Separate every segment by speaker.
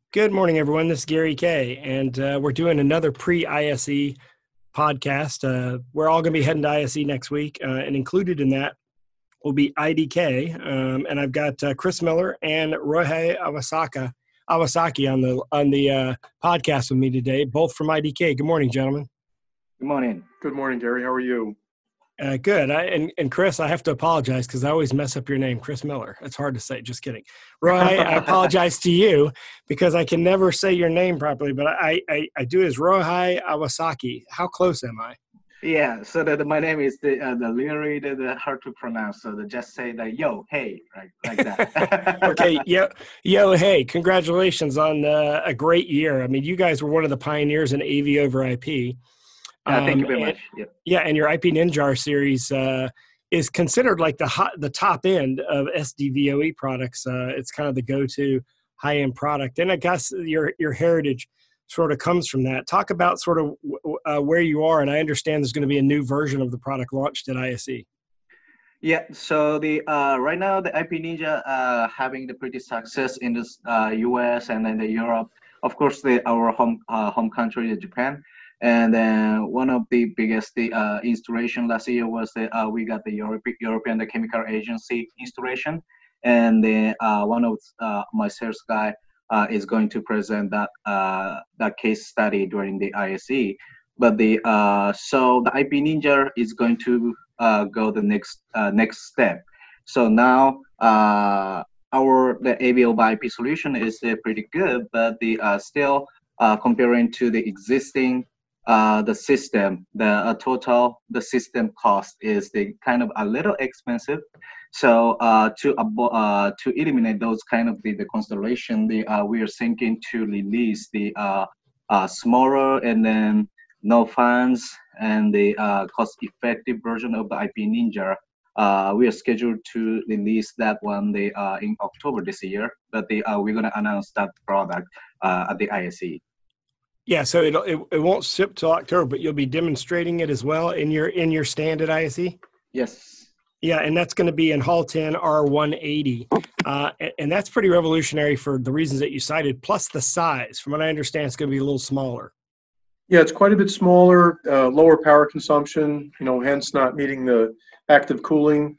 Speaker 1: Good morning, everyone. This is Gary Kay, and we're doing another pre-ISE podcast. We're all going to be heading to ISE next week, and included in that will be IDK. And I've got Chris Miller and Rohei Awasaki on the podcast with me today, both from IDK. Good morning, gentlemen.
Speaker 2: Good morning.
Speaker 3: Good morning, Gary. How are you?
Speaker 1: Good. And Chris, I have to apologize because I always mess up your name, Chris Miller. It's hard to say. Just kidding. Rohei, I apologize to you because I can never say your name properly, but I do as Rohei Awasaki. How close am I?
Speaker 2: Yeah, so my name is the literally the hard to pronounce. So just say the yo, hey, right, like that.
Speaker 1: Okay, yo, hey, congratulations on a great year. I mean, you guys were one of the pioneers in AV over IP.
Speaker 2: Thank you very much. Yep.
Speaker 1: Yeah, and your IP Ninja series is considered like the top end of SDVOE products. It's kind of the go-to high-end product, and I guess your heritage sort of comes from that. Talk about sort of where you are, and I understand there's going to be a new version of the product launched at ISE.
Speaker 2: Yeah, so the right now the IP Ninja having the pretty success in this US and then the Europe. Of course, our home country, Japan. And then one of the biggest installation last year was we got the European Chemical Agency installation, and one of my sales guy is going to present that case study during the ISE. But so the IP Ninja is going to go the next step. So now the AV over IP solution is pretty good, but still comparing to the existing the system, the system cost is kind of a little expensive. So to eliminate those kind of the constellation, we are thinking to release the smaller and then no fans and the cost-effective version of the IP Ninja. We are scheduled to release that one in October this year, but we're gonna announce that product at the ISE.
Speaker 1: Yeah, so it won't ship till October, but you'll be demonstrating it as well in your stand at ISE?
Speaker 2: Yes.
Speaker 1: Yeah, and that's going to be in Hall 10 R180. And that's pretty revolutionary for the reasons that you cited, plus the size. From what I understand, it's going to be a little smaller.
Speaker 3: Yeah, it's quite a bit smaller, lower power consumption, hence not needing the active cooling.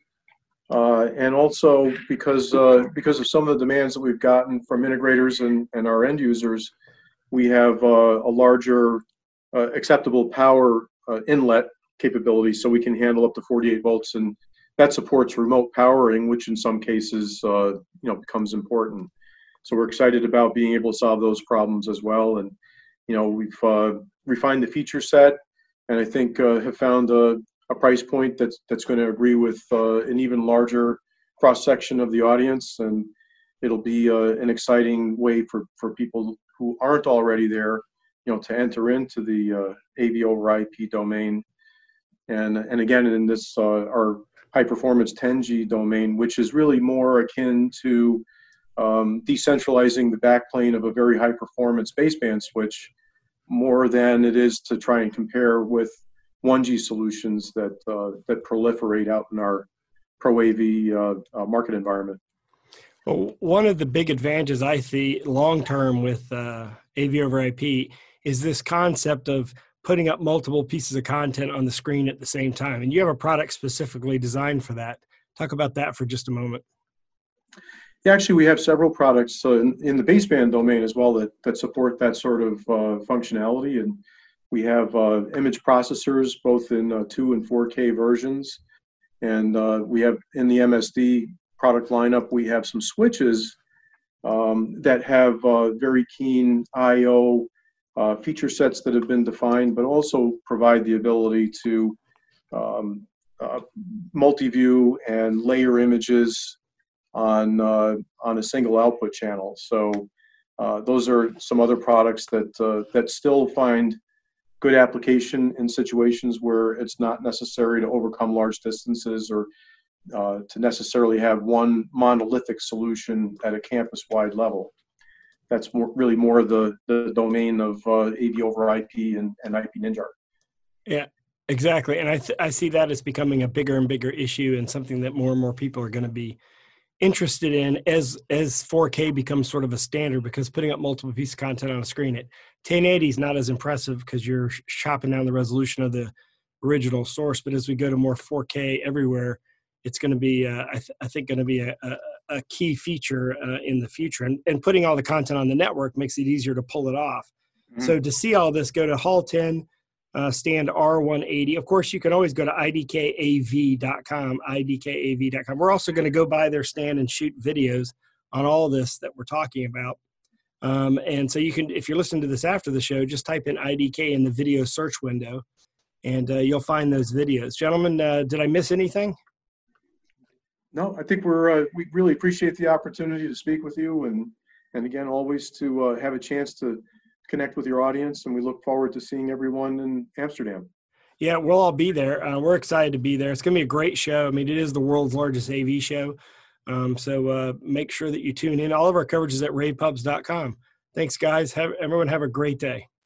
Speaker 3: And also because of some of the demands that we've gotten from integrators and our end users, we have a larger acceptable power inlet capability, so we can handle up to 48 volts, and that supports remote powering, which in some cases becomes important. So we're excited about being able to solve those problems as well. And we've refined the feature set, and I think have found a price point that's going to agree with an even larger cross section of the audience, and it'll be an exciting way for people who aren't already there, to enter into the AV over IP domain, and again in this our high performance 10G domain, which is really more akin to decentralizing the backplane of a very high performance baseband switch, more than it is to try and compare with 1G solutions that proliferate out in our pro AV market environment.
Speaker 1: Well, one of the big advantages I see long-term with AV over IP is this concept of putting up multiple pieces of content on the screen at the same time. And you have a product specifically designed for that. Talk about that for just a moment.
Speaker 3: Yeah, actually, we have several products in the baseband domain as well that support that sort of functionality. And we have image processors, both in 2 and 4K versions. And we have in the MSD product lineup, we have some switches that have very keen I/O feature sets that have been defined, but also provide the ability to multi-view and layer images on a single output channel. So those are some other products that still find good application in situations where it's not necessary to overcome large distances or to necessarily have one monolithic solution at a campus-wide level. That's really more the domain of AV over IP and IP Ninja.
Speaker 1: Yeah, exactly. And I see that as becoming a bigger and bigger issue, and something that more and more people are going to be interested in as 4K becomes sort of a standard, because putting up multiple pieces of content on a screen at 1080 is not as impressive because you're chopping down the resolution of the original source. But as we go to more 4K everywhere, it's going to be, I think, going to be a key feature in the future. And putting all the content on the network makes it easier to pull it off. Mm-hmm. So to see all this, go to Hall 10, stand R180. Of course, you can always go to idkav.com, idkav.com. We're also going to go by their stand and shoot videos on all this that we're talking about. And so you can, if you're listening to this after the show, just type in IDK in the video search window, and you'll find those videos. Gentlemen, did I miss anything?
Speaker 3: No, I think we really appreciate the opportunity to speak with you, and again, always to have a chance to connect with your audience, and we look forward to seeing everyone in Amsterdam.
Speaker 1: Yeah, we'll all be there. We're excited to be there. It's going to be a great show. I mean, it is the world's largest AV show. So make sure that you tune in. All of our coverage is at ravepubs.com. Thanks, guys. Everyone have a great day.